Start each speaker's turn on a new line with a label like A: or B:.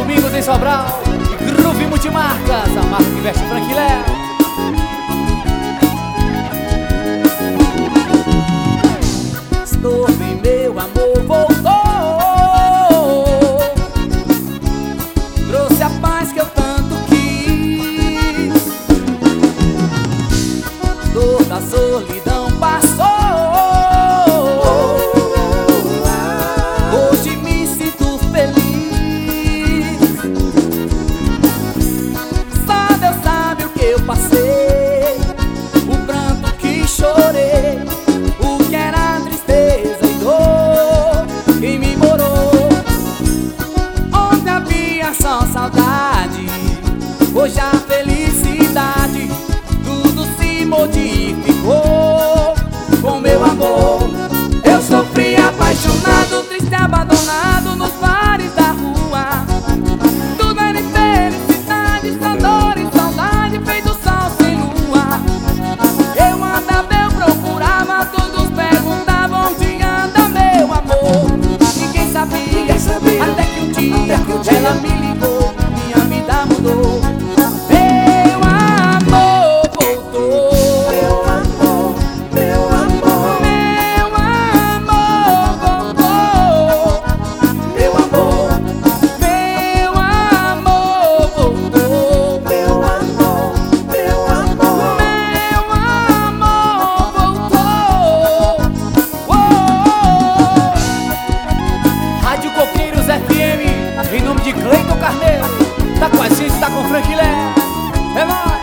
A: Domingos em Sobral e Groove Multimarcas, a marca que veste Frank Léo.
B: Estou bem, meu amor voltou, trouxe a paz que eu tanto quis, toda a solidão passou. Hoje me sinto feliz, só Deus sabe o que eu passei, o pranto que chorei, o que era tristeza e dor, quem me morou. Ontem havia só saudade, hoje a felicidade, tudo se modificou com meu amor. Eu sofri apaixonado, triste, abandonado nos bares da rua. Tudo era infelicidade, só dor e saudade, feito sol sem lua. Eu andava, eu procurava, todos perguntavam onde anda meu amor. Ninguém sabia, até que um dia ela me ligou, minha vida mudou. Meu amor voltou, meu amor, meu amor, meu amor voltou, meu amor, meu amor voltou, meu amor, meu amor, meu amor voltou.
A: Rádio Coqueiros FM, em nome de Cleiton Carneiro, tá com a gente, tá com Frank Léo. É nóis!